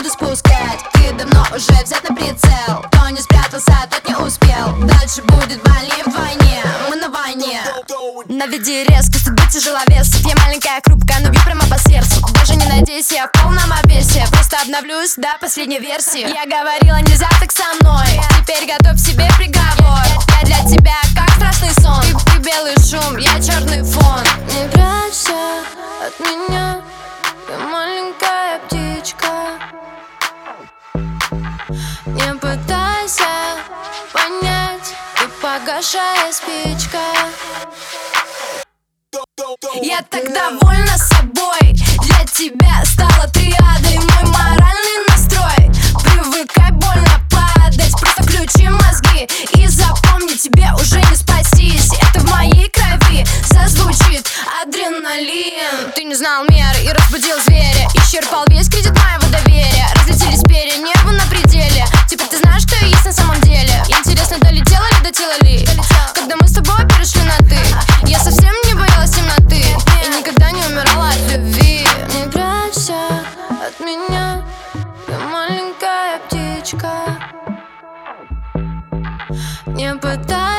буду спускать. Ты давно уже взят на прицел. Кто не спрятался, тот не успел. Дальше будет больнее вдвойне. Мы на войне. Наведи резко, судьба тяжеловесов. Я маленькая, хрупкая, но бью прямо по сердцу. Даже не надейся, я в полном обвесе. Просто обновлюсь до последней версии. Я говорила, нельзя так со мной. Теперь готовь себе приговор. Я для тебя как страшный сон. Ты белый шум, я черный фон. Не прячься от меня, ты маленькая птичка. Не пытайся понять, ты погашая спичка. Я так довольна собой. Для тебя стала триадой мой моральный настрой. Привыкай больно падать, просто включи мозги и запомни, тебе уже не спастись. Это в моей крови зазвучит адреналин. Ты не знал меры и разбудил зверя. Исчерпал весь кредит моего доверия. Разлетелись перья, небо на пределе. Теперь ты знаешь, что я есть на самом деле. Интересно, долетела ли, дотела ли? Когда мы с тобой перешли на ты, я совсем не боялась темноты и никогда не умирала от любви. Не прячься от меня, ты маленькая птичка. Не пытайся